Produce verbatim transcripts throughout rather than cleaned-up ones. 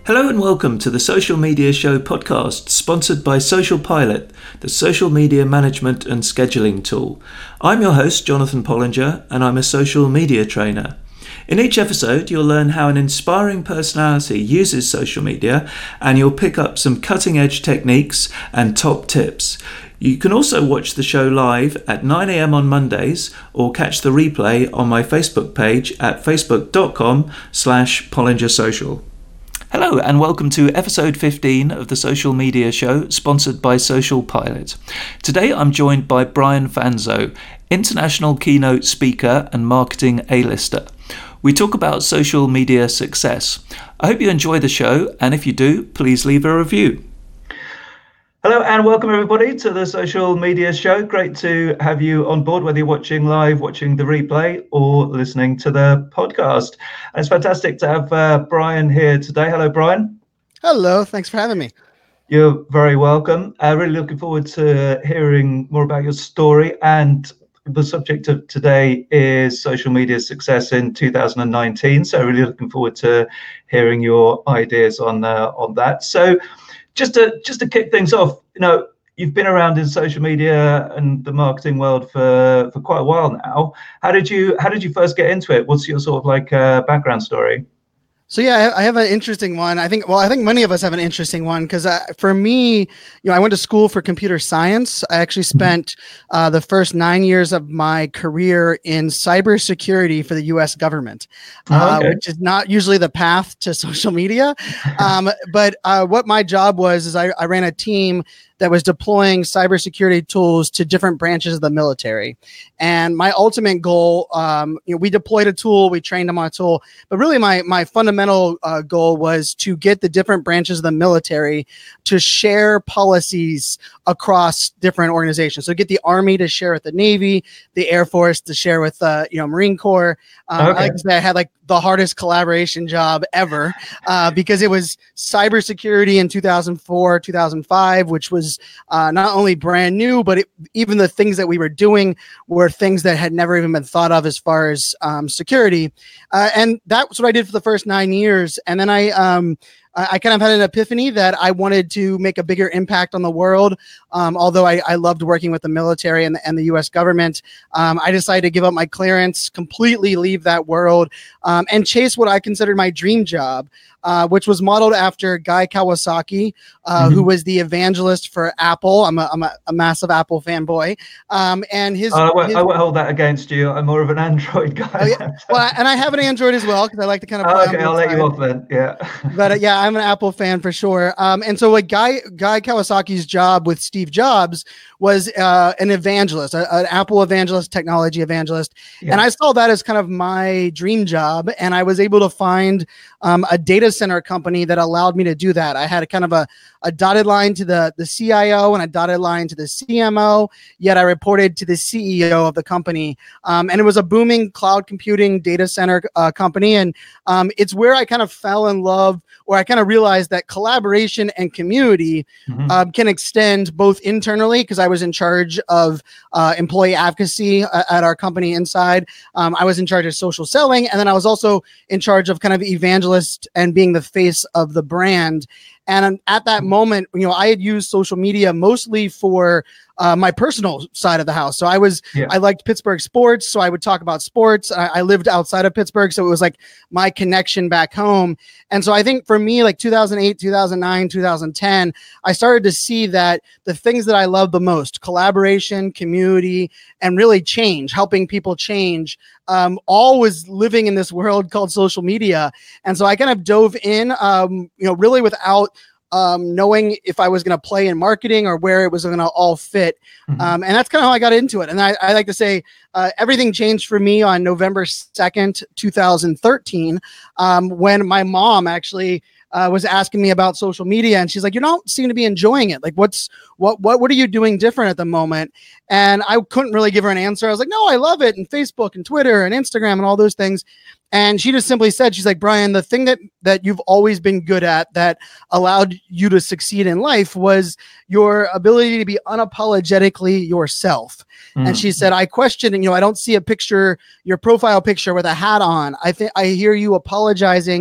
Hello and welcome to the Social Media Show podcast, sponsored by Social Pilot, the social media management and scheduling tool. I'm your host, Jonathan Pollinger, and I'm a social media trainer. In each episode, you'll learn how an inspiring personality uses social media, and you'll pick up some cutting-edge techniques and top tips. You can also watch the show live at nine a.m. on Mondays, or catch the replay on my Facebook page at facebook.com slash pollingersocial. Hello and welcome to episode fifteen of the Social Media Show, sponsored by Social Pilot. Today I'm joined by Brian Fanzo, international keynote speaker and marketing A-lister. We talk about social media success. I hope you enjoy the show, and if you do, please leave a review. Hello and welcome everybody to the Social Media Show. Great to have you on board, whether you're watching live, watching the replay, or listening to the podcast. And it's fantastic to have uh, Brian here today. Hello, Brian. Hello, thanks for having me. You're very welcome. Uh, really looking forward to hearing more about your story. And the subject of today is social media success in two thousand nineteen. So really looking forward to hearing your ideas on uh, on that. So Just to just to kick things off, you know, you've been around in social media and the marketing world for, for quite a while now. How did you how did you first get into it? What's your sort of like uh, background story? So yeah, I have an interesting one. I think, well, I think many of us have an interesting one because uh, for me, you know, I went to school for computer science. I actually spent uh, the first nine years of my career in cybersecurity for the U S government, uh, oh, okay. which is not usually the path to social media. Um, but uh, what my job was is I, I ran a team that was deploying cybersecurity tools to different branches of the military. And my ultimate goal, um, you know, we deployed a tool, we trained them on a tool, but really my my fundamental uh, goal was to get the different branches of the military to share policies across different organizations. So get the Army to share with the Navy, the Air Force to share with, uh, you know, Marine Corps. Um, okay. I like to say I had like the hardest collaboration job ever uh, because it was cybersecurity in two thousand four, two thousand five, which was uh, not only brand new, but it, even the things that we were doing were things that had never even been thought of as far as um, security. Uh, and that's what I did for the first nine years. And then I, um, I kind of had an epiphany that I wanted to make a bigger impact on the world. Um, although I, I loved working with the military and the, and the U S government, um, I decided to give up my clearance, completely leave that world, um, and chase what I considered my dream job, uh, which was modeled after Guy Kawasaki, uh, mm-hmm. who was the evangelist for Apple. I'm a, I'm a, a massive Apple fanboy. Um, and his, uh, I, won't, his I won't hold that against you. I'm more of an Android guy. Oh, yeah. Well, and I have an Android as well because I like to kind of. Oh, okay, I'll let you off then. Yeah. But uh, yeah, I'm an Apple fan for sure. Um, and so like Guy Guy Kawasaki's job with Steve Jobs was uh, an evangelist, a, an Apple evangelist, technology evangelist. Yeah. And I saw that as kind of my dream job. And I was able to find um, a data center company that allowed me to do that. I had a kind of a, a dotted line to the, the C I O and a dotted line to the C M O, yet I reported to the C E O of the company. Um, and it was a booming cloud computing data center uh, company. And um, it's where I kind of fell in love, or I kind of realized that collaboration and community mm-hmm. uh, can extend both internally, because I was in charge of uh, employee advocacy uh, at our company inside. Um, I was in charge of social selling, and then I was also in charge of kind of evangelist and being the face of the brand. And at that moment, you know, I had used social media mostly for uh, my personal side of the house. So I was, yeah. I liked Pittsburgh sports. So I would talk about sports. I, I lived outside of Pittsburgh. So it was like my connection back home. And so I think for me, like two thousand eight, two thousand nine, two thousand ten, I started to see that the things that I love the most, collaboration, community, and really change, helping people change, um, all was living in this world called social media. And so I kind of dove in, um, you know, really without um, knowing if I was going to play in marketing or where it was going to all fit. Mm-hmm. Um, and that's kind of how I got into it. And I, I like to say uh, everything changed for me on November second, two thousand thirteen, um, when my mom actually uh, was asking me about social media, and she's like, "You don't seem to be enjoying it. Like, what's what what what are you doing different at the moment?" And I couldn't really give her an answer. I was like, "No, I love it, and Facebook and Twitter and Instagram and all those things." And she just simply said, she's like, "Brian, the thing that that you've always been good at that allowed you to succeed in life was your ability to be unapologetically yourself." Mm. And she said, "I question, you know, I don't see a picture, your profile picture with a hat on. I think I hear you apologizing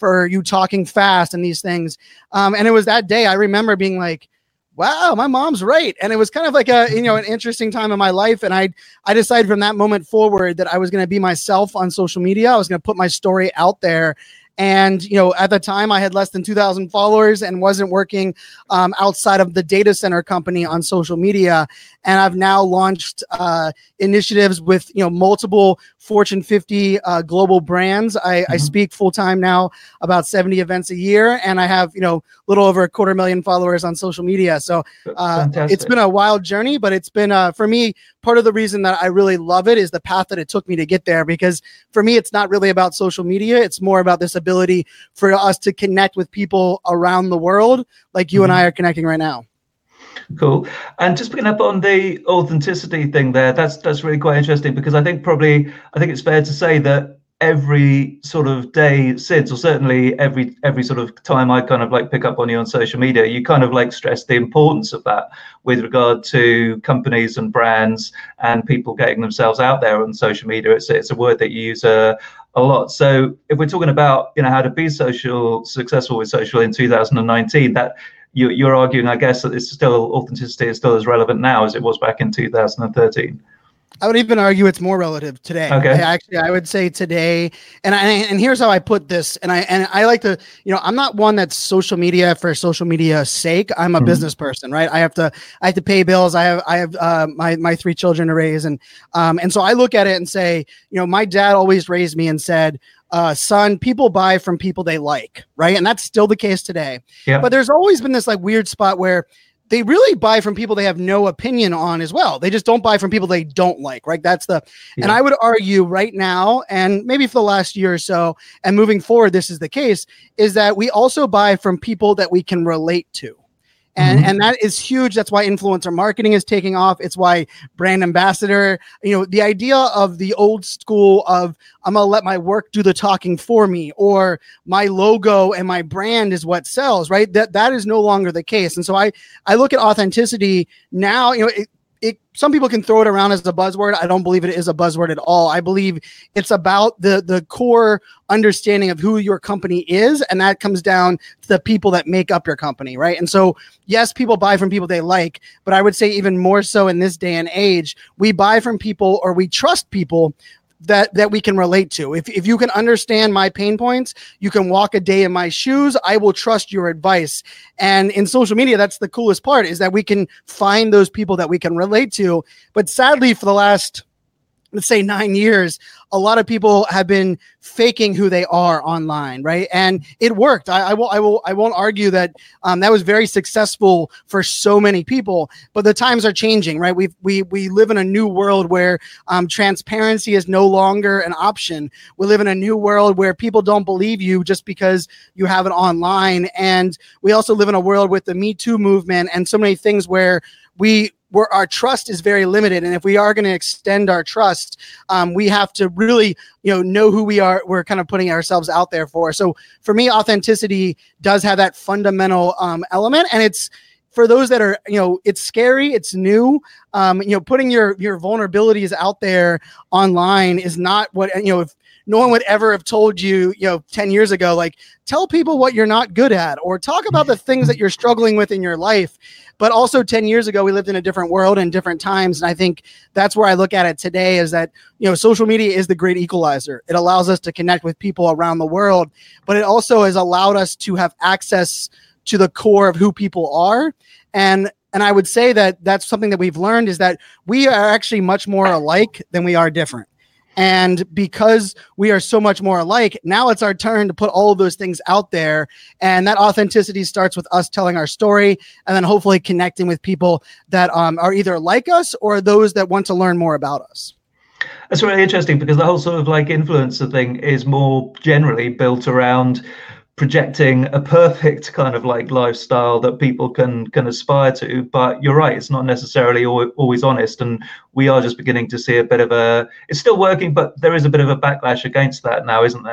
for you talking fast and these things. Um, and it was that day I remember being like, wow, my mom's right. And it was kind of like a, you know, an interesting time in my life. And I, I decided from that moment forward that I was going to be myself on social media. I was going to put my story out there. And, you know, at the time I had less than two thousand followers and wasn't working um, outside of the data center company on social media. And I've now launched uh, initiatives with, you know, multiple Fortune fifty uh, global brands. I, mm-hmm. I speak full time now, about seventy events a year. And I have, you know, a little over a quarter million followers on social media. So uh, it's been a wild journey, but it's been, uh, for me, part of the reason that I really love it is the path that it took me to get there. Because for me, it's not really about social media. It's more about this ability for us to connect with people around the world like you mm-hmm. and I are connecting right now. Cool. And just picking up on the authenticity thing there, that's that's really quite interesting, because I think probably, I think it's fair to say that every sort of day since, or certainly every every sort of time I kind of like pick up on you on social media, you kind of like stress the importance of that with regard to companies and brands and people getting themselves out there on social media. It's it's a word that you use a, a lot. So if we're talking about, you know, how to be social successful with social in two thousand nineteen, that you, you're arguing, I guess, that it's still, authenticity is still as relevant now as it was back in two thousand thirteen. I would even argue it's more relative today. Okay. I actually, I would say today, and I, and here's how I put this. And I, and I like to, you know, I'm not one that's social media for social media's sake. I'm a mm-hmm. business person, right? I have to, I have to pay bills. I have, I have uh, my, my three children to raise. And, um, and so I look at it and say, you know, my dad always raised me and said, uh, son, people buy from people they like, right? And that's still the case today. Yeah. But there's always been this like weird spot where they really buy from people they have no opinion on as well. They just don't buy from people they don't like, right? That's the, yeah. and I would argue right now, and maybe for the last year or so, and moving forward, this is the case, is that we also buy from people that we can relate to. And, mm-hmm. and that is huge. That's why influencer marketing is taking off. It's why brand ambassador, you know, the idea of the old school of I'm going to let my work do the talking for me, or my logo and my brand is what sells, right? That, that is no longer the case. And so I, I look at authenticity now, you know, it, It, some people can throw it around as a buzzword. I don't believe it is a buzzword at all. I believe it's about the, the core understanding of who your company is. And that comes down to the people that make up your company, right? And so, yes, people buy from people they like, but I would say even more so in this day and age, we buy from people, or we trust people that that we can relate to. If if you can understand my pain points, you can walk a day in my shoes, I will trust your advice. And in social media, that's the coolest part, is that we can find those people that we can relate to. But sadly, for the last, let's say nine years, a lot of people have been faking who they are online, right? And it worked. I, I will, I will, I won't argue that um, that was very successful for so many people. But the times are changing, right? We we we live in a new world where um, transparency is no longer an option. We live in a new world where people don't believe you just because you have it online. And we also live in a world with the Me Too movement and so many things where we. where our trust is very limited. And if we are going to extend our trust, um, we have to really, you know, know who we are. We're kind of putting ourselves out there for. So for me, authenticity does have that fundamental um, element. And it's, for those that are, you know, it's scary, it's new. Um, you know, putting your, your vulnerabilities out there online is not what, you know, if no one would ever have told you, you know, ten years ago, like, tell people what you're not good at, or talk about the things that you're struggling with in your life. But also ten years ago, we lived in a different world and different times. And I think that's where I look at it today, is that, you know, social media is the great equalizer. It allows us to connect with people around the world, but it also has allowed us to have access to the core of who people are. And and I would say that that's something that we've learned, is that we are actually much more alike than we are different. And because we are so much more alike, now it's our turn to put all of those things out there. And that authenticity starts with us telling our story, and then hopefully connecting with people that um, are either like us or those that want to learn more about us. That's really interesting, because the whole sort of like influencer thing is more generally built around projecting a perfect kind of like lifestyle that people can can aspire to. But you're right, it's not necessarily al- always honest, and we are just beginning to see a bit of a, it's still working, but there is a bit of a backlash against that now, isn't there?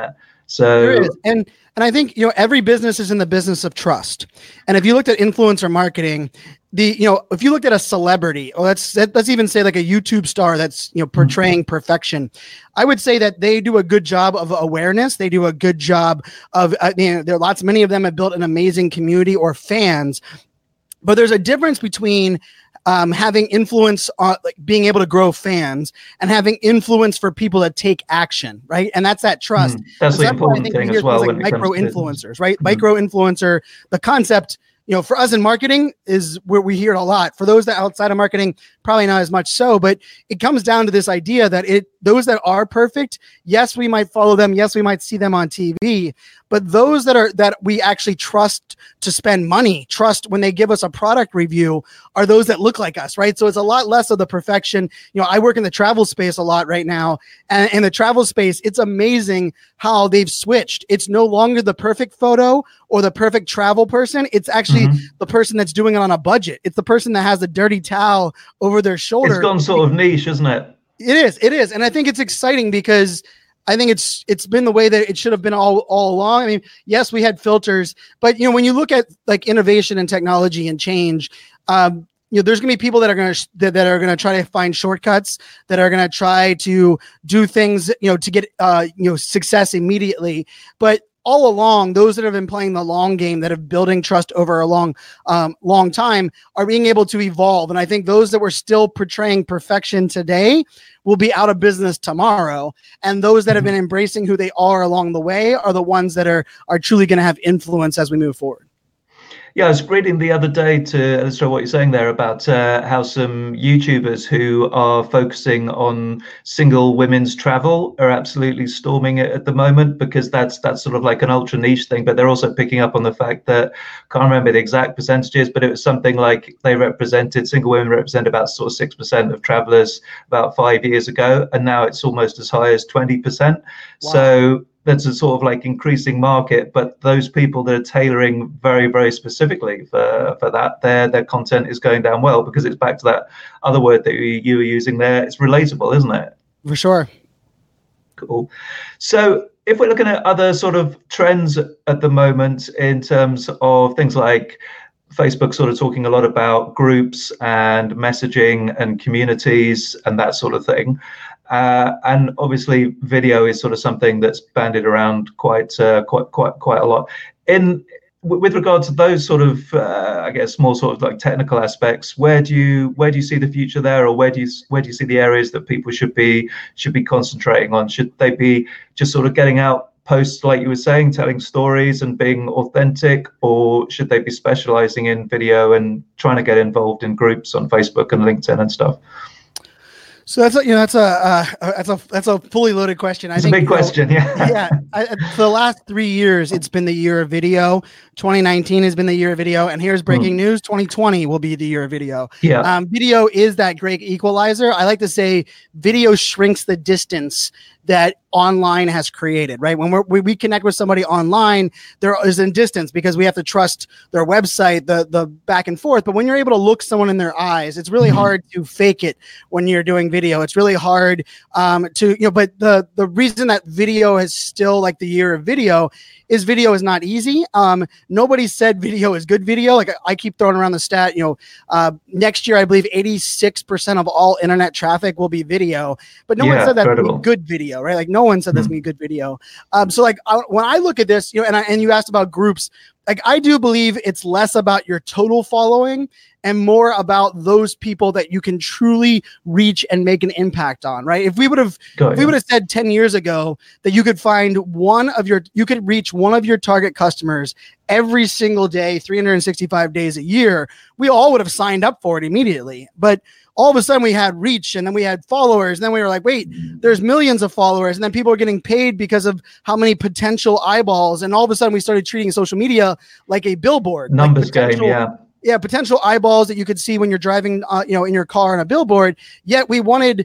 So there is. And and I think, you know, every business is in the business of trust. And if you looked at influencer marketing, the, you know, if you looked at a celebrity, or let's let's even say like a YouTube star that's, you know, portraying perfection, I would say that they do a good job of awareness. They do a good job of, uh, you know, there are lots, many of them have built an amazing community or fans, but there's a difference between Um, having influence on, like, being able to grow fans, and having influence for people to take action, right? And that's that trust. Mm, that's the important thing as well. Like micro influencers, right? Mm-hmm. Micro influencer, the concept, you know, for us in marketing is where we hear it a lot. For those that outside of marketing, probably not as much so, but it comes down to this idea that it, those that are perfect, yes, we might follow them. Yes, we might see them on T V, but those that are, that we actually trust to spend money, trust when they give us a product review, are those that look like us, right? So it's a lot less of the perfection. You know, I work in the travel space a lot right now, and in the travel space, it's amazing how they've switched. It's no longer the perfect photo or the perfect travel person. It's actually mm-hmm. the person that's doing it on a budget. It's the person that has a dirty towel over their shoulder. It's gone sort of niche, isn't it? It is. It is. And I think it's exciting because I think it's it's been the way that it should have been all, all along. I mean, yes, we had filters, but, you know, when you look at like innovation and technology and change, um, you know, there's going to be people that are going to that, that are going to try to find shortcuts, that are going to try to do things, you know, to get uh, you know, success immediately. But all along, those that have been playing the long game, that have building trust over a long, um, long time, are being able to evolve. And I think those that were still portraying perfection today will be out of business tomorrow. And those that have been embracing who they are along the way are the ones that are are truly going to have influence as we move forward. Yeah, I was reading the other day to illustrate what you're saying there about uh, how some YouTubers who are focusing on single women's travel are absolutely storming it at the moment, because that's that's sort of like an ultra niche thing. But they're also picking up on the fact that, can't remember the exact percentages, but it was something like they represented, single women represent about sort of six percent of travelers about five years ago, and now it's almost as high as twenty percent. Wow. So that's a sort of like increasing market, but those people that are tailoring very, very specifically for, for that, their their content is going down well, because it's back to that other word that you, you were using there. It's relatable, isn't it? For sure. Cool. So if we're looking at other sort of trends at the moment in terms of things like Facebook sort of talking a lot about groups and messaging and communities and that sort of thing. Uh, and obviously, video is sort of something that's bandied around quite, uh, quite, quite, quite a lot. In with regard to those sort of, uh, I guess, more sort of like technical aspects, where do you where do you see the future there, or where do you where do you see the areas that people should be should be concentrating on? Should they be just sort of getting out posts, like you were saying, telling stories and being authentic, or should they be specializing in video and trying to get involved in groups on Facebook and LinkedIn and stuff? So that's a, you know, that's a, uh, that's a, that's a fully loaded question. I it's think, a big question. Know, yeah. yeah. I, for the last three years, it's been the year of video. twenty nineteen has been the year of video. And here's breaking mm. news. twenty twenty will be the year of video. Yeah. Um, video is that great equalizer. I like to say video shrinks the distance that online has created, right? When we're, we we connect with somebody online, there is a distance because we have to trust their website, the the back and forth. But when you're able to look someone in their eyes, it's really mm-hmm. hard to fake it when you're doing video. It's really hard um, to, you know, but the, the reason that video is still like the year of video is video is not easy. Um, nobody said video is good video. Like I, I keep throwing around the stat, you know, uh, next year, I believe eighty-six percent of all internet traffic will be video, but no yeah, one said that would be good video, right? Like no one said mm-hmm. this would be good video. Um, so like I, when I look at this, you know, and I, and you asked about groups, like I do believe it's less about your total following and more about those people that you can truly reach and make an impact on, right? If we would have, if we would have said ten years ago that you could find one of your, you could reach one of your target customers every single day, three hundred sixty-five days a year, we all would have signed up for it immediately. But all of a sudden we had reach, and then we had followers, and then we were like, wait, there's millions of followers, and then people are getting paid because of how many potential eyeballs. And all of a sudden we started treating social media like a billboard. Numbers like game, yeah. Yeah, potential eyeballs that you could see when you're driving, uh, you know, in your car on a billboard. Yet we wanted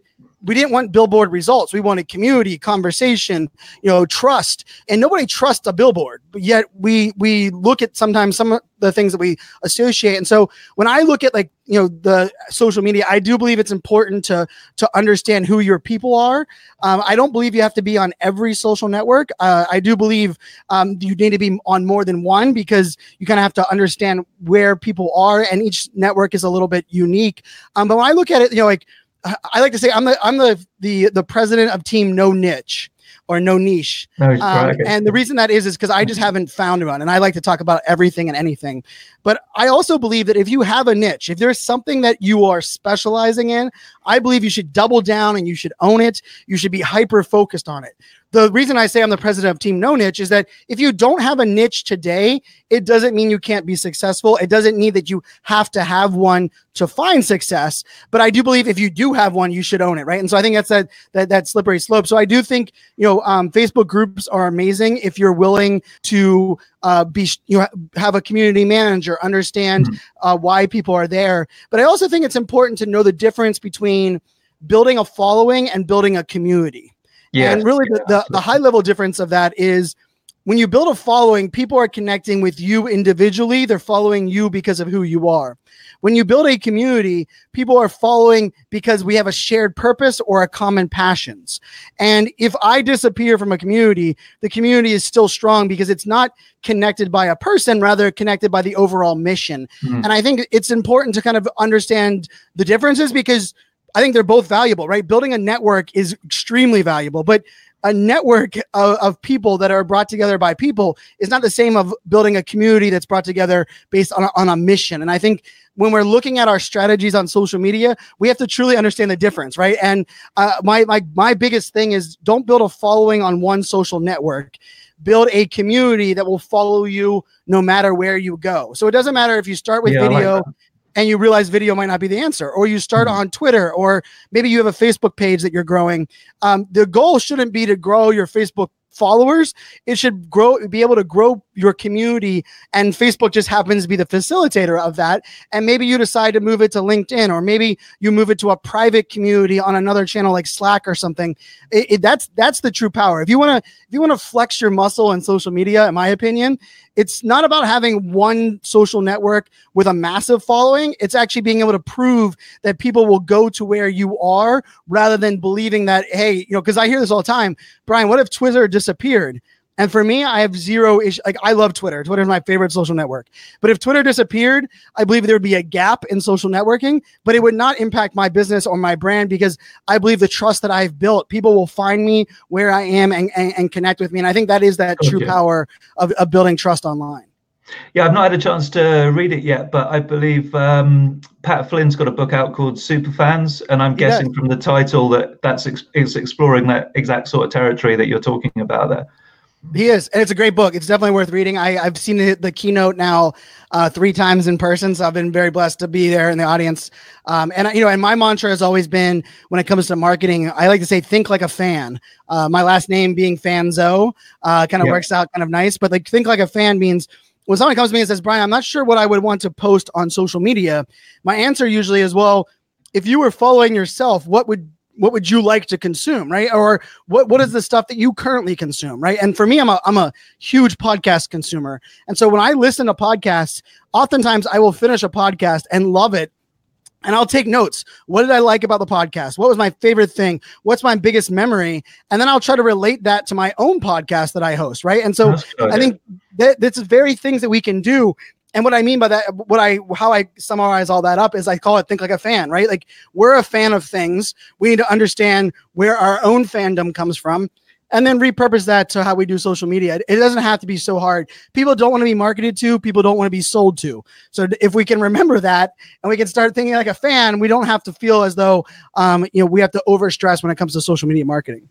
we didn't want billboard results. We wanted community, conversation, you know, trust, and nobody trusts a billboard. But yet we we look at sometimes some of the things that we associate. And so when I look at like, you know, the social media, I do believe it's important to to understand who your people are. Um, I don't believe you have to be on every social network. Uh, I do believe um, you need to be on more than one, because you kind of have to understand where people are, and each network is a little bit unique. Um, but when I look at it, you know, like I like to say, I'm the I'm the the the president of team No Niche. Or no niche. No, um, right. And the reason that is, is because I just haven't found one. And I like to talk about everything and anything. But I also believe that if you have a niche, if there's something that you are specializing in, I believe you should double down and you should own it. You should be hyper focused on it. The reason I say I'm the president of Team No Niche is that if you don't have a niche today, it doesn't mean you can't be successful. It doesn't mean that you have to have one to find success. But I do believe if you do have one, you should own it, right? And so I think that's that that, that slippery slope. So I do think, you know, um, Facebook groups are amazing if you're willing to uh, be, you know, have a community manager, understand mm-hmm. uh, why people are there. But I also think it's important to know the difference between building a following and building a community. Yeah, and really the, the, the high level difference of that is when you build a following, people are connecting with you individually. They're following you because of who you are. When you build a community, people are following because we have a shared purpose or a common passions. And if I disappear from a community, the community is still strong because it's not connected by a person, rather connected by the overall mission. Mm-hmm. And I think it's important to kind of understand the differences, because I think they're both valuable, right? Building a network is extremely valuable, but a network of, of people that are brought together by people is not the same of building a community that's brought together based on a, on a mission. And I think when we're looking at our strategies on social media, we have to truly understand the difference, right? And uh, my, my, my biggest thing is don't build a following on one social network. Build a community that will follow you no matter where you go. So it doesn't matter if you start with yeah, video like and you realize video might not be the answer, or you start mm-hmm. on Twitter, or maybe you have a Facebook page that you're growing. Um, the goal shouldn't be to grow your Facebook followers. It should grow, be able to grow your community, and Facebook just happens to be the facilitator of that. And maybe you decide to move it to LinkedIn, or maybe you move it to a private community on another channel like Slack or something. It, it, that's that's the true power. If you want to, if you want to flex your muscle in social media, in my opinion, it's not about having one social network with a massive following. It's actually being able to prove that people will go to where you are, rather than believing that, hey, you know, because I hear this all the time, Brian, what if Twitter disappeared? And for me, I have zero issue. Like, I love Twitter. Twitter is my favorite social network. But if Twitter disappeared, I believe there would be a gap in social networking, but it would not impact my business or my brand, because I believe the trust that I've built, people will find me where I am and, and, and connect with me. And I think that is that true okay. power of, of building trust online. Yeah, I've not had a chance to read it yet, but I believe um, Pat Flynn's got a book out called Superfans, and I'm guessing from the title that that's ex- is exploring that exact sort of territory that you're talking about there. He is, and it's a great book. It's definitely worth reading. I, I've seen the, the keynote now uh, three times in person, so I've been very blessed to be there in the audience. Um, and you know, and my mantra has always been, when it comes to marketing, I like to say, think like a fan. Uh, my last name being Fanzo uh, kind of yeah. works out kind of nice, but like think like a fan means when someone comes to me and says, Brian, I'm not sure what I would want to post on social media, my answer usually is, well, if you were following yourself, what would what would you like to consume, right? Or what, what is the stuff that you currently consume, right? And for me, I'm a, I'm a huge podcast consumer. And so when I listen to podcasts, oftentimes I will finish a podcast and love it, and I'll take notes. What did I like about the podcast? What was my favorite thing? What's my biggest memory? And then I'll try to relate that to my own podcast that I host, right? And so I think that that's very things that we can do. And what I mean by that, what I, how I summarize all that up is I call it think like a fan, right? Like, we're a fan of things. We need to understand where our own fandom comes from, and then repurpose that to how we do social media. It doesn't have to be so hard. People don't want to be marketed to. People don't want to be sold to. So if we can remember that, and we can start thinking like a fan, we don't have to feel as though, um, you know, we have to overstress when it comes to social media marketing.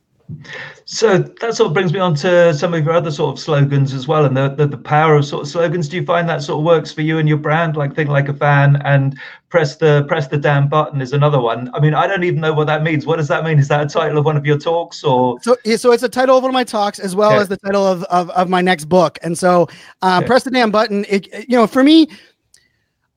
So that sort of brings me on to some of your other sort of slogans as well, and the, the the power of sort of slogans. Do you find that sort of works for you and your brand? Like, think like a fan, and press the press the damn button is another one. I mean, I don't even know what that means. What does that mean? Is that a title of one of your talks, or? So, so it's a title of one of my talks, as well okay. as the title of, of of my next book. And so, uh, okay. press the damn button. It, you know, for me,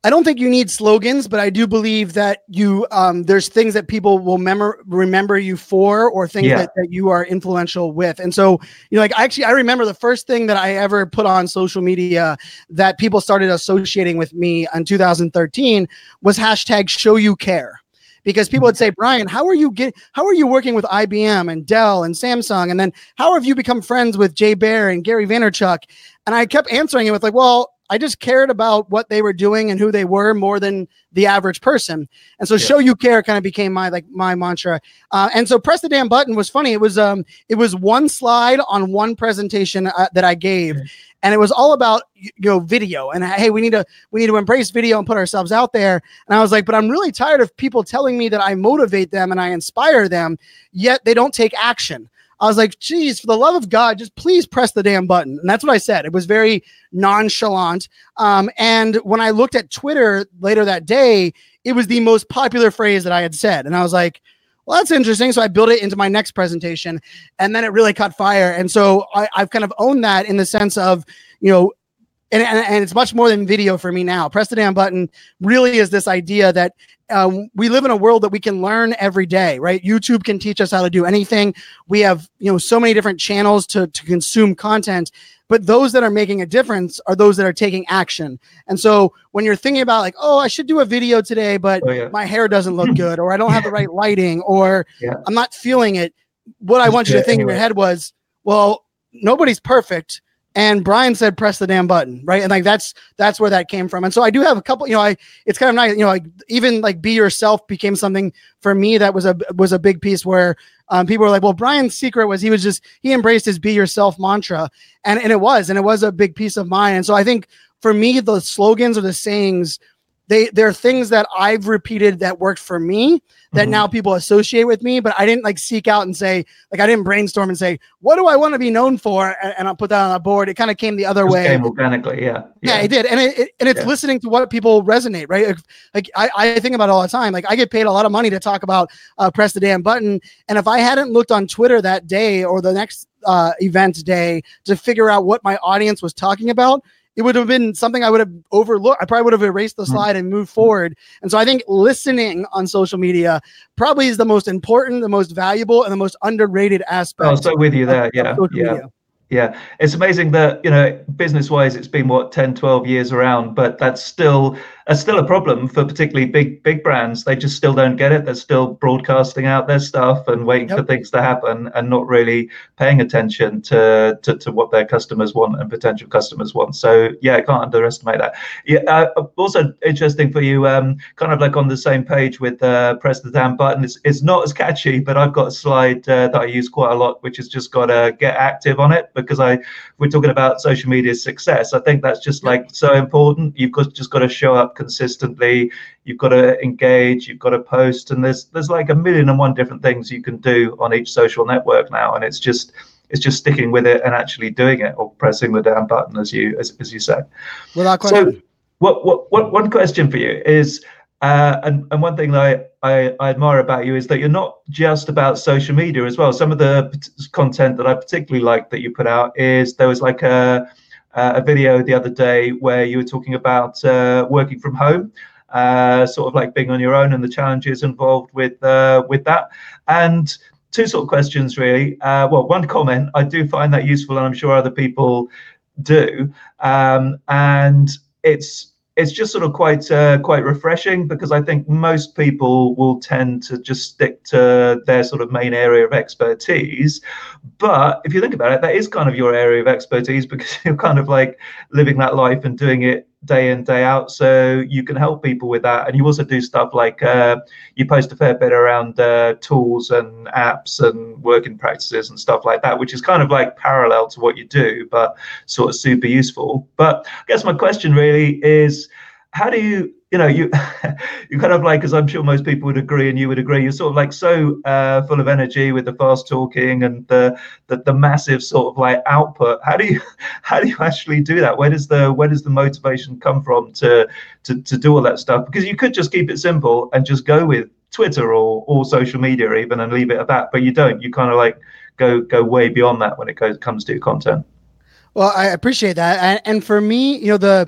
I don't think you need slogans, but I do believe that you um, there's things that people will memor- remember you for, or things yeah. that, that you are influential with. And so, you know, like actually, I remember the first thing that I ever put on social media that people started associating with me in two thousand thirteen was hashtag show you care. Because people would say, Brian, how are you get, how are you working with I B M and Dell and Samsung? And then how have you become friends with Jay Baer and Gary Vaynerchuk? And I kept answering it with like, well, I just cared about what they were doing and who they were more than the average person. And so yeah. show you care kind of became my, like my mantra. Uh, and so press the damn button was funny. It was, um, it was one slide on one presentation uh, that I gave. Mm-hmm. And it was all about, you know, video and hey, we need to, we need to embrace video and put ourselves out there. And I was like, but I'm really tired of people telling me that I motivate them and I inspire them, yet they don't take action. I was like, geez, for the love of God, just please press the damn button. And that's what I said. It was very nonchalant. Um, and when I looked at Twitter later that day, it was the most popular phrase that I had said. And I was like, well, that's interesting. So I built it into my next presentation, and then it really caught fire. And so I, I've kind of owned that in the sense of, you know, and, and, and it's much more than video for me now. Press the damn button really is this idea that um, we live in a world that we can learn every day, right? YouTube can teach us how to do anything. We have, you know, so many different channels to, to consume content, but those that are making a difference are those that are taking action. And so when you're thinking about like, oh, I should do a video today, but oh, yeah. my hair doesn't look good, or I don't have the right lighting, or yeah. I'm not feeling it. What I want you to think anyway. in your head was, well, nobody's perfect. And Brian said, press the damn button. Right. And like, that's, that's where that came from. And so I do have a couple, you know, I, it's kind of nice, you know, like even like be yourself became something for me that was a, was a big piece where um, people were like, well, Brian's secret was he was just, he embraced his be yourself mantra. And, and it was, and it was a big piece of mine. And so I think for me, the slogans or the sayings, they, they're things that I've repeated that worked for me that mm-hmm. now people associate with me, but I didn't like seek out and say, like, I didn't brainstorm and say, what do I want to be known for? And, and I'll put that on a board. It kind of came the other Just way. Came organically. Yeah. Yeah, yeah it did. And it, it and it's yeah. listening to what people resonate, right? Like, like I, I think about it all the time. Like I get paid a lot of money to talk about uh, press the damn button. And if I hadn't looked on Twitter that day or the next uh, event day to figure out what my audience was talking about, it would have been something I would have overlooked. I probably would have erased the slide and moved forward. And so I think listening on social media probably is the most important, the most valuable, and the most underrated aspect. Oh, so with you there. Yeah. Yeah. Media. Yeah. It's amazing that, you know, business wise, it's been what, ten, twelve years around, but that's still, that's still a problem for particularly big, big brands. They just still don't get it. They're still broadcasting out their stuff and waiting yep. for things to happen and not really paying attention to, to, to what their customers want and potential customers want. So yeah, I can't underestimate that. Yeah. Uh, also interesting for you, um, kind of like on the same page with uh, press the damn button. It's, it's not as catchy, but I've got a slide uh, that I use quite a lot, which has just got a get active on it, because I, we're talking about social media success. I think that's just like so important. You've got, just got to show up consistently, you've got to engage, you've got to post, and there's there's like a million and one different things you can do on each social network now, and it's just it's just sticking with it and actually doing it, or pressing the down button, as you as, as you said. Without question. So what what what one question for you is, uh and, and one thing that I, I I admire about you is that you're not just about social media as well. Some of the content that I particularly like that you put out is, there was like a Uh, a video the other day where you were talking about uh, working from home, uh, sort of like being on your own and the challenges involved with uh, with that. And two sort of questions really. Uh, well, one comment, I do find that useful, and I'm sure other people do. Um, and it's it's just sort of quite uh, quite refreshing, because I think most people will tend to just stick to their sort of main area of expertise. But if you think about it, that is kind of your area of expertise, because you're kind of like living that life and doing it day in, day out. So you can help people with that. And you also do stuff like uh, you post a fair bit around uh, tools and apps and working practices and stuff like that, which is kind of like parallel to what you do, but sort of super useful. But I guess my question really is, how do you, you know, you you kind of like, as I'm sure most people would agree, and you would agree, you're sort of like so uh, full of energy with the fast talking and the, the the massive sort of like output. How do you how do you actually do that? Where does the where does the motivation come from to to to do all that stuff? Because you could just keep it simple and just go with Twitter or or social media even and leave it at that, but you don't. You kind of like go go way beyond that when it goes comes to your content. Well, I appreciate that, and, and for me, you know, the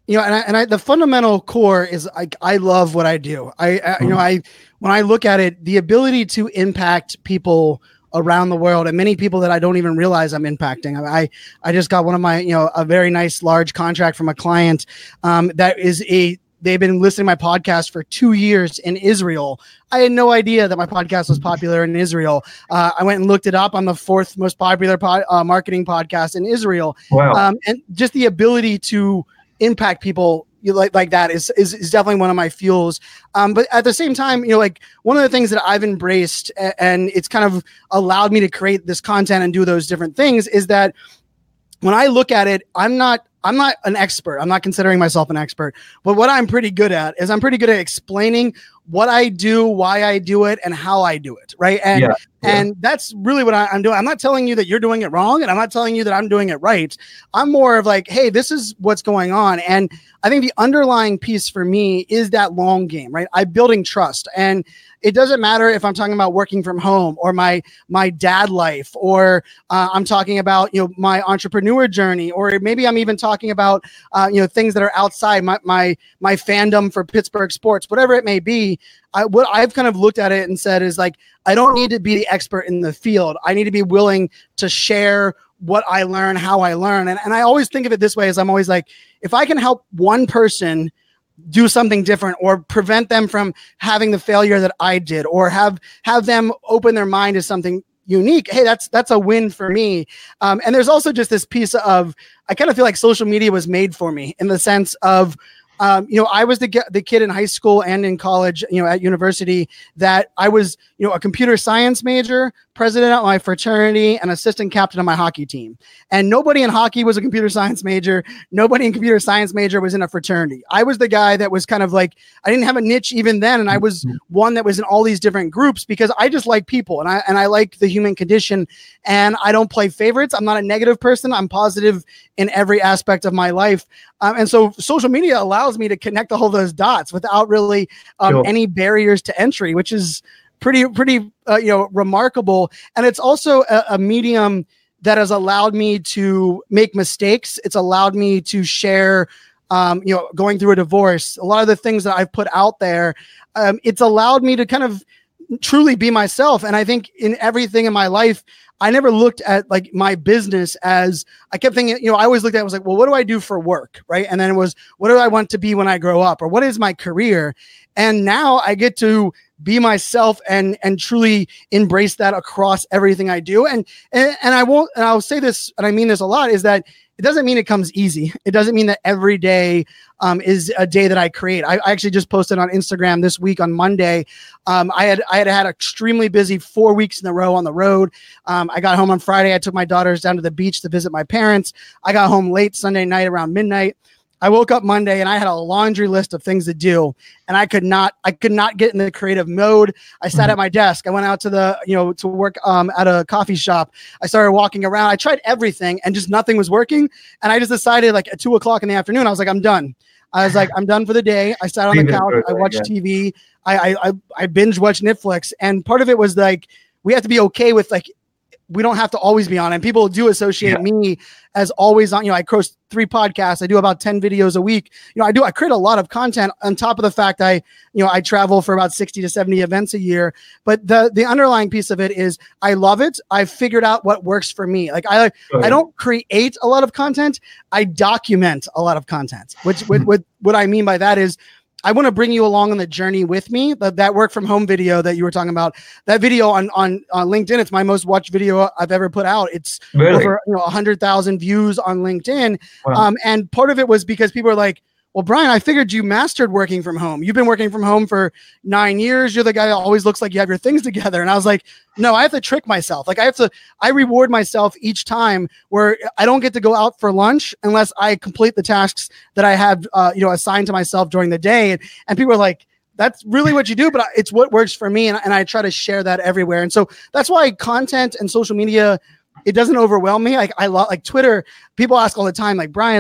You know, and I, and I, the fundamental core is like, I love what I do. I, I you know, I, when I look at it, the ability to impact people around the world and many people that I don't even realize I'm impacting. I, I just got one of my, you know, a very nice large contract from a client um, that is a, they've been listening to my podcast for two years in Israel. I had no idea that my podcast was popular in Israel. Uh, I went and looked it up. I'm the fourth most popular pod, uh, marketing podcast in Israel. Wow. Um, and just the ability to impact people like like that is, is is definitely one of my fuels. Um, but at the same time, you know, like one of the things that I've embraced a- and it's kind of allowed me to create this content and do those different things is that when I look at it, I'm not I'm not an expert. I'm not considering myself an expert. But what I'm pretty good at is I'm pretty good at explaining what I do, why I do it, and how I do it. Right. And yeah, yeah. and that's really what I, I'm doing. I'm not telling you that you're doing it wrong, and I'm not telling you that I'm doing it right. I'm more of like, hey, this is what's going on. And I think the underlying piece for me is that long game, right? I'm building trust. And it doesn't matter if I'm talking about working from home or my my dad life, or uh, I'm talking about, you know, my entrepreneur journey, or maybe I'm even talking about, uh, you know, things that are outside my my my fandom for Pittsburgh sports, whatever it may be. I, what I've kind of looked at it and said is like, I don't need to be the expert in the field. I need to be willing to share what I learn, how I learn. And, and I always think of it this way, is I'm always like, if I can help one person do something different or prevent them from having the failure that I did, or have, have them open their mind to something unique, hey, that's, that's a win for me. Um, and there's also just this piece of, I kind of feel like social media was made for me in the sense of, Um, you know, I was the the kid in high school and in college, you know, at university, that I was, you know, a computer science major, president of my fraternity, and assistant captain of my hockey team. And nobody in hockey was a computer science major. Nobody in computer science major was in a fraternity. I was the guy that was kind of like, I didn't have a niche even then. And I was one that was in all these different groups because I just like people, and I, and I like the human condition, and I don't play favorites. I'm not a negative person. I'm positive in every aspect of my life. Um, and so social media allows me to connect all those dots without really um, Sure. any barriers to entry, which is pretty, pretty, uh, you know, remarkable. And it's also a, a medium that has allowed me to make mistakes. It's allowed me to share, um, you know, going through a divorce, a lot of the things that I've put out there. Um, it's allowed me to kind of truly be myself. And I think in everything in my life, I never looked at like my business as, I kept thinking, you know, I always looked at it, I was like, well, what do I do for work? Right. And then it was, what do I want to be when I grow up? Or what is my career? And now I get to be myself and, and truly embrace that across everything I do. And, and, and I won't, and I'll say this, and I mean this a lot, is that it doesn't mean it comes easy. It doesn't mean that every day um, is a day that I create. I, I actually just posted on Instagram this week on Monday. Um, I had I had had extremely busy four weeks in a row on the road. Um, I got home on Friday. I took my daughters down to the beach to visit my parents. I got home late Sunday night around midnight. I woke up Monday and I had a laundry list of things to do, and I could not, I could not get in the creative mode. I sat mm-hmm. at my desk. I went out to the, you know, to work um, at a coffee shop. I started walking around. I tried everything and just nothing was working. And I just decided, like at two o'clock in the afternoon, I was like, I'm done. I was like, I'm done for the day. I sat on the couch. I watched yeah. T V. I, I, I binge watched Netflix. And part of it was like, we have to be okay with like, we don't have to always be on. And people do associate yeah. me as always on. You know, I host three podcasts. I do about ten videos a week. You know, I do, I create a lot of content on top of the fact I, you know, I travel for about sixty to seventy events a year. But the, the underlying piece of it is I love it. I've figured out what works for me. Like I, I don't create a lot of content. I document a lot of content, which what, what, what I mean by that is, I want to bring you along on the journey with me. That, that work from home video that you were talking about, that video on, on, on LinkedIn, it's my most watched video I've ever put out. It's really? over you know, one hundred thousand views on LinkedIn. Wow. Um, and part of it was because people are like, well, Brian, I figured you mastered working from home. You've been working from home for nine years. You're the guy that always looks like you have your things together. And I was like, no, I have to trick myself. Like I have to, I reward myself each time where I don't get to go out for lunch unless I complete the tasks that I have, uh, you know, assigned to myself during the day. And, and people are like, that's really what you do, but it's what works for me. And, and I try to share that everywhere. And so that's why content and social media, it doesn't overwhelm me. Like I love like Twitter. People ask all the time, like, Brian, like,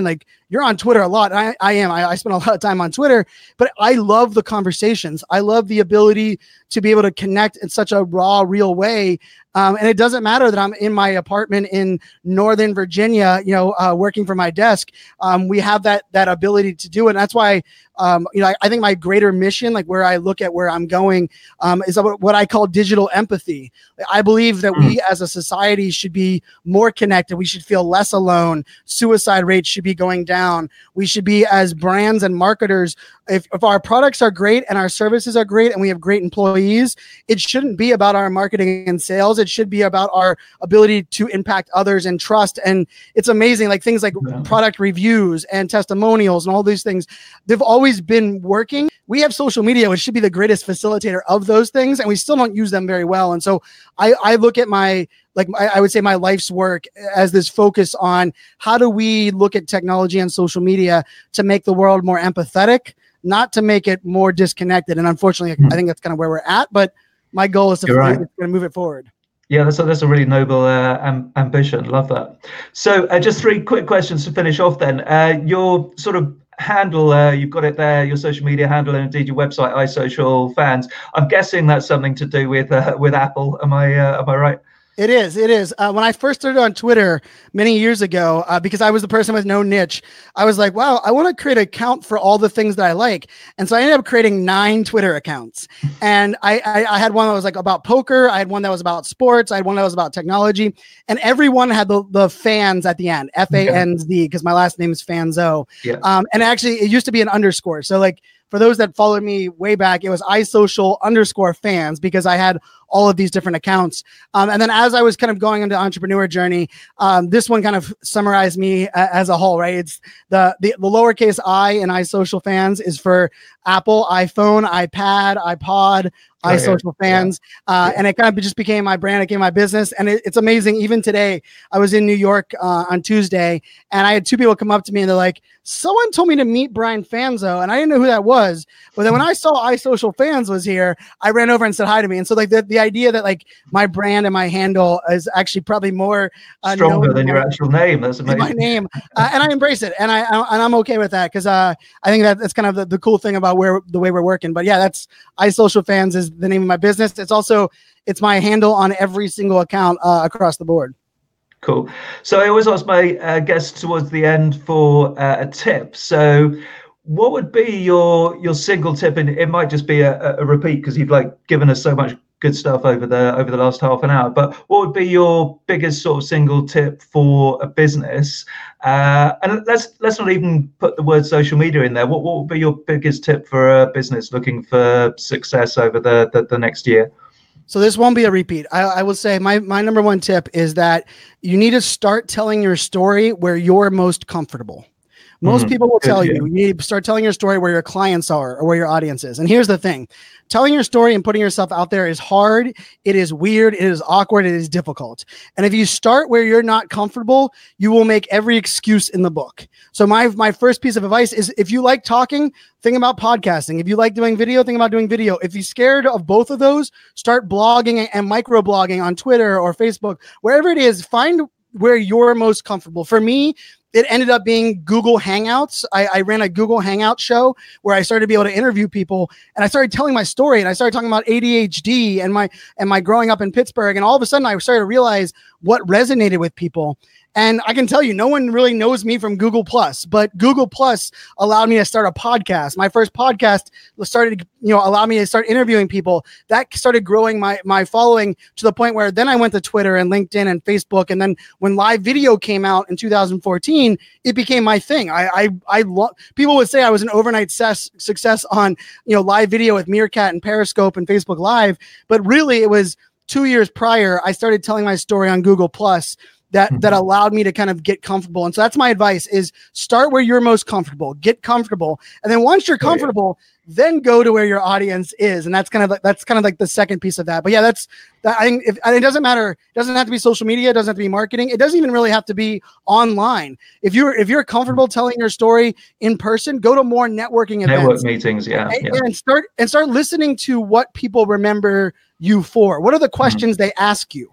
you're on Twitter a lot. I, I am. I, I spend a lot of time on Twitter, but I love the conversations. I love the ability to be able to connect in such a raw, real way. Um, and it doesn't matter that I'm in my apartment in Northern Virginia, you know, uh, working from my desk. Um, we have that that ability to do it. And that's why, um, you know, I, I think my greater mission, like where I look at where I'm going, um, is what I call digital empathy. I believe that we as a society should be more connected. We should feel less alone. Suicide rates should be going down. We should be, as brands and marketers, if, if our products are great and our services are great and we have great employees, it shouldn't be about our marketing and sales. It should be about our ability to impact others and trust. And it's amazing, like things like yeah. product reviews and testimonials and all these things, they've always been working. We have social media, which should be the greatest facilitator of those things, and we still don't use them very well. And so I, I look at my, like I, I would say my life's work as this focus on how do we look at technology and social media to make the world more empathetic, not to make it more disconnected. And unfortunately, mm. I think that's kind of where we're at, but my goal is to right. to move it forward. Yeah, that's a, that's a really noble uh, am- ambition. Love that. So uh, just three quick questions to finish off then. Uh, your sort of handle, uh, you've got it there, your social media handle, and indeed your website, iSocialFans. I'm guessing that's something to do with uh, with Apple. Am I uh, am I right? It is. It is. Uh, when I first started on Twitter many years ago, uh, because I was the person with no niche, I was like, wow, I want to create an account for all the things that I like. And so I ended up creating nine Twitter accounts. And I, I, I had one that was like about poker. I had one that was about sports. I had one that was about technology. And everyone had the, the fans at the end, F A N Z, because my last name is Fanzo. Yeah. Um, and actually, it used to be an underscore. So like, for those that followed me way back, it was iSocial underscore fans because I had all of these different accounts. Um, and then as I was kind of going into entrepreneur journey, um, this one kind of summarized me uh, as a whole, right? It's the, the, the lowercase I in iSocial Fans is for Apple, iPhone, iPad, iPod, oh, iSocial yeah. Fans. Yeah. Uh, yeah. And it kind of just became my brand. It became my business. And it, it's amazing. Even today, I was in New York uh, on Tuesday, and I had two people come up to me and they're like, someone told me to meet Brian Fanzo, and I didn't know who that was. But then when I saw iSocial Fans was here, I ran over and said hi to me. And so like the, the idea that like my brand and my handle is actually probably more uh, stronger than your actual name. That's amazing. My name, uh, and I embrace it, and I, I and I'm okay with that because uh, I think that that's kind of the, the cool thing about where the way we're working. But yeah, that's iSocial Fans is the name of my business. It's also it's my handle on every single account uh, across the board. Cool. So I always ask my uh, guests towards the end for uh, a tip. So what would be your your single tip? And it might just be a, a repeat because you've like given us so much good stuff over the over the last half an hour. But what would be your biggest sort of single tip for a business? Uh, and let's let's not even put the word social media in there. What what would be your biggest tip for a business looking for success over the the, the next year? So this won't be a repeat. I, I will say my, my number one tip is that you need to start telling your story where you're most comfortable. Most mm-hmm. people will tell you, you need to start telling your story where your clients are or where your audience is. And here's the thing. Telling your story and putting yourself out there is hard. It is weird. It is awkward. It is difficult. And if you start where you're not comfortable, you will make every excuse in the book. So my, my first piece of advice is if you like talking, think about podcasting. If you like doing video, think about doing video. If you're scared of both of those, start blogging and microblogging on Twitter or Facebook, wherever it is, find where you're most comfortable. For me, it ended up being Google Hangouts. I, I ran a Google Hangout show where I started to be able to interview people, and I started telling my story, and I started talking about A D H D and my and my growing up in Pittsburgh, and all of a sudden I started to realize what resonated with people. And I can tell you, no one really knows me from Google Plus, but Google Plus allowed me to start a podcast. My first podcast started, you know, allowed me to start interviewing people. That started growing my my following to the point where then I went to Twitter and LinkedIn and Facebook. And then when live video came out in two thousand fourteen, it became my thing. I I, I love. People would say I was an overnight ses- success on, you know, live video with Meerkat and Periscope and Facebook Live, but really it was two years prior. I started telling my story on Google Plus. That, that allowed me to kind of get comfortable. And so that's my advice is start where you're most comfortable, get comfortable. And then once you're comfortable, then go to where your audience is. And that's kind of like, that's kind of like the second piece of that. But yeah, that's, that, I think if, it doesn't matter. It doesn't have to be social media. It doesn't have to be marketing. It doesn't even really have to be online. If you're, if you're comfortable telling your story in person, go to more networking events. Network meetings. Yeah, and, yeah. and start, and start listening to what people remember you for. What are the questions mm-hmm. they ask you?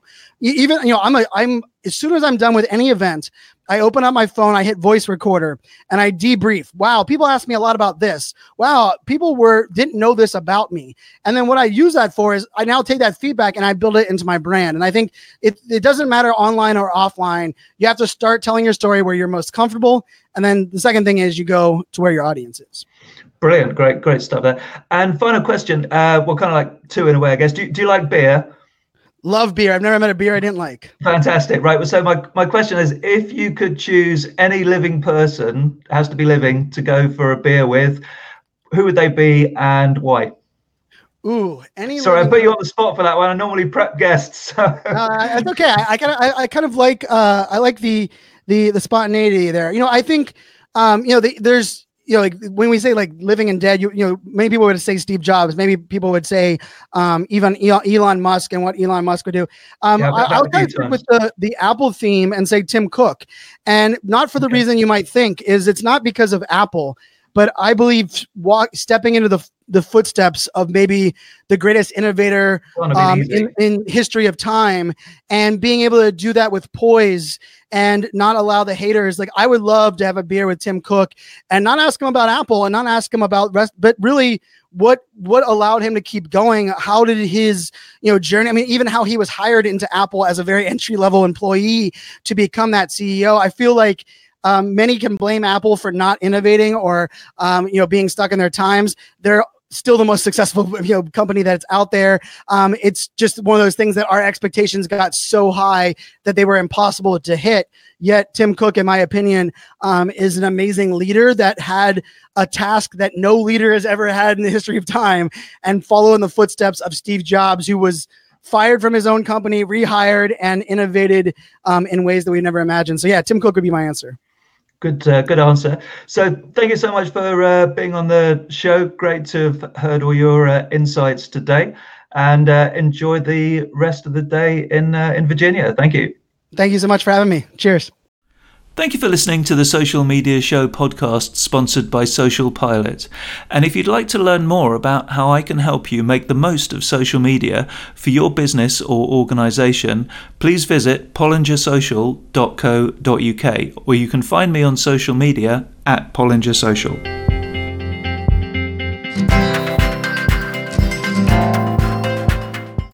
even, you know, I'm a, I'm, as soon as I'm done with any event, I open up my phone, I hit voice recorder, and I debrief. Wow, people ask me a lot about this. Wow, people were didn't know this about me. And then what I use that for is I now take that feedback and I build it into my brand. And I think it, it doesn't matter online or offline. You have to start telling your story where you're most comfortable. And then the second thing is you go to where your audience is. Brilliant, great, great stuff there. And final question, uh, well, kind of like two in a way, I guess. Do, do you like beer? Love beer. I've never met a beer I didn't like. Fantastic. Right. So my, my question is, if you could choose any living person, has to be living, to go for a beer with, who would they be and why? Ooh, any. Sorry, I put you on the spot for that one. I normally prep guests. So. Uh, it's okay. I, I kind of, I, I kind of like, uh, I like the, the, the spontaneity there. You know, I think, um, you know, the, there's, you know, like when we say like living and dead, you, you know, many people would say Steve Jobs. Maybe people would say um, even Elon Musk and what Elon Musk would do. Um, yeah, I, I'll kind of stick with the, the Apple theme and say Tim Cook. And not for the okay. reason you might think is it's not because of Apple, but I believe walk, stepping into the the footsteps of maybe the greatest innovator um, in, in history of time, and being able to do that with poise and not allow the haters. Like, I would love to have a beer with Tim Cook and not ask him about Apple and not ask him about rest, but really what, what allowed him to keep going? How did his, you know, journey, I mean, even how he was hired into Apple as a very entry level employee to become that C E O. I feel like Um, many can blame Apple for not innovating or, um, you know, being stuck in their times. They're still the most successful, you know, company that's out there. Um, it's just one of those things that our expectations got so high that they were impossible to hit. Yet Tim Cook, in my opinion, um, is an amazing leader that had a task that no leader has ever had in the history of time, and follow in the footsteps of Steve Jobs, who was fired from his own company, rehired, and innovated um, in ways that we never imagined. So yeah, Tim Cook would be my answer. Good, uh, good answer. So thank you so much for uh, being on the show. Great to have heard all your uh, insights today, and uh, enjoy the rest of the day in uh, in Virginia. Thank you. Thank you so much for having me. Cheers. Thank you for listening to the Social Media Show podcast sponsored by Social Pilot. And if you'd like to learn more about how I can help you make the most of social media for your business or organisation, please visit pollinger social dot co dot uk, or you can find me on social media at Pollinger Social.